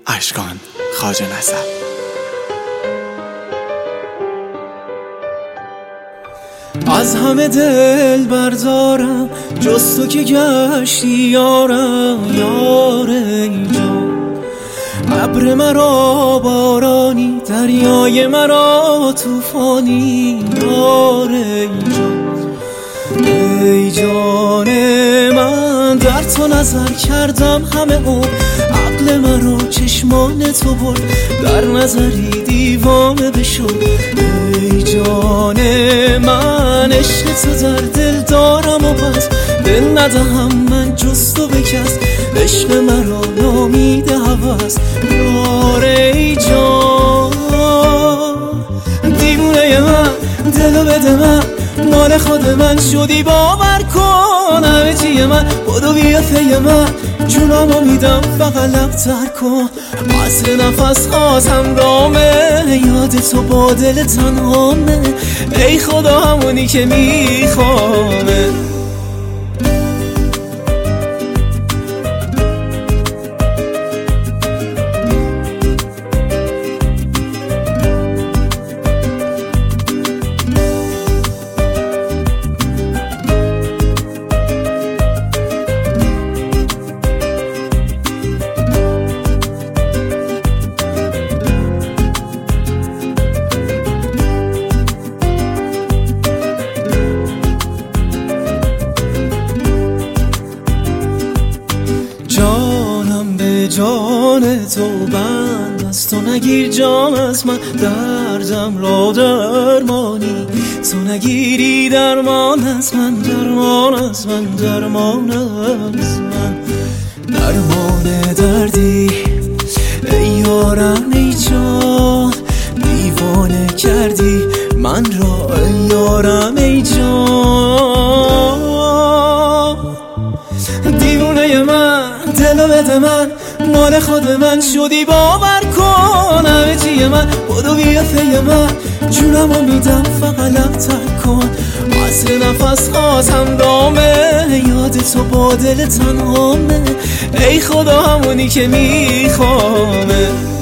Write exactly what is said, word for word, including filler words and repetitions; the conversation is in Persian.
اشکان خواجه نسب. از همه دل بردارم جز تو که گشتی یارم، یار اینجا ابر مرا بارانی، دریای مرا طوفانی، یار اینجا ای جان من در تو نظر کردم همه عمر، عقل مرا چشمان تو برد در نظری دیوانه بشد. ای جان من عشق تو در دل دارم و بس دل ندهم من جز تو به کس، عشق مرا نامیده هوس یار ای جان. دیوونه من دلو بده من مال خود من شدی باور کن، همه چیه من بدو بیا فی من جونمو میدم فقط لبتر کن. عصر نفس خواست همرامه یاد تو با دل تنهامه، ای خدا همونی که میخوامه. جانم به جان تو بند است، تو نگیر جان از من دردم را درمانی، تو نگیری درمان از من درمان از من درمان از من درمان دردی. ای یارم ای جان دیوانه کردی من را، ای یارم ای جان. دیوونه من دلو بده من مال خود من شدی باور کن، همه چیه من بدو بیا فی من جونمو میدم فقط لبتر کن. عصر نفس خواست همرامه یاد تو با دل تنهامه، ای خدا همونی که میخوامه.